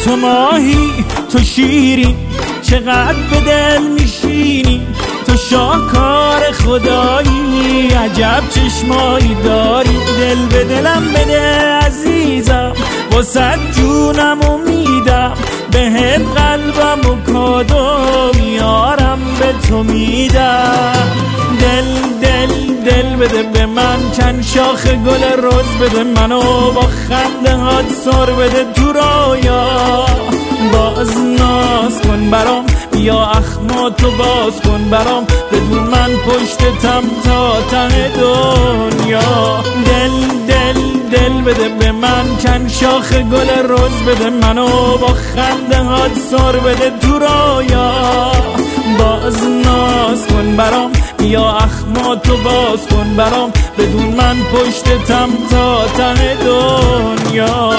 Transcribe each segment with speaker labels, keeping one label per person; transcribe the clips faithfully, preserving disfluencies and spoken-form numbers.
Speaker 1: تو ماهی تو شیرین چقدر به دل میشینی، تو شاهکار خدایی عجب چشمایی داری. دل به دلم بده عزیزم واسه جونم میدم، بهت قلبم و کادو میارم به تو میدم. دل دل دل بده به من چند شاخ گل رز بده، منو با خنده هات سر بده تو رویا. باز ناز کن برام بیا اخماتو باز کن برام، بدون من پشتتم تا ته دنیا. دل دل دل بده به من چند شاخ گل رز بده، منو با خنده هات سر بده تو رویا. باز ناز کن برام بیا اخماتو باز کن برام، بدون من پشتتم تا ته دنیا.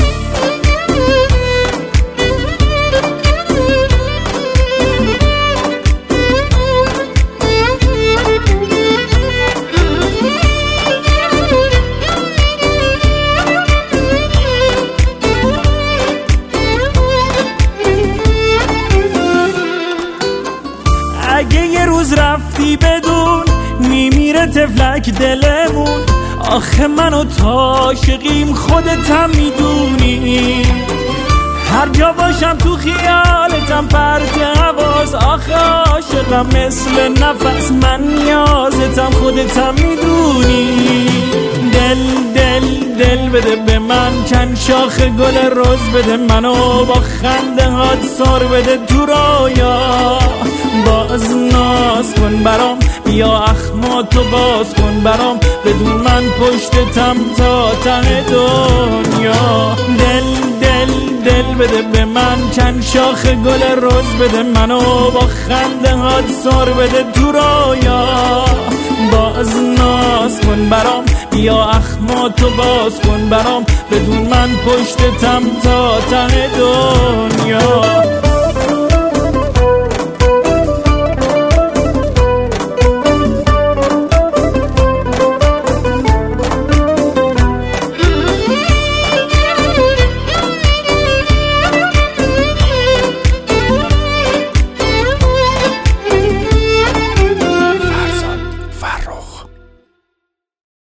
Speaker 1: اگه یه روز رفتی بدون میمیره تفلک دلمون، آخه من و تو عاشقیم خودتم میدونی. هر جا باشم تو خیالتم پرت حواس، آخه عاشقم مثل نفس من نیازتم خودتم میدونی. دل دل دل بده به من چند شاخ گل رز بده، منو با خنده هات سر بده تو رویا. باز ناز کن برام بیا اخماتو باز کن برام، بدون من پشتتم تا ته دنیا. دل دل دل بده به من چند شاخ گل رز بده، منو با خنده هات سر بده تو رویا. باز ناز کن برام بیا اخماتو باز کن برام، بدون من پشتتم تا ته دنیا.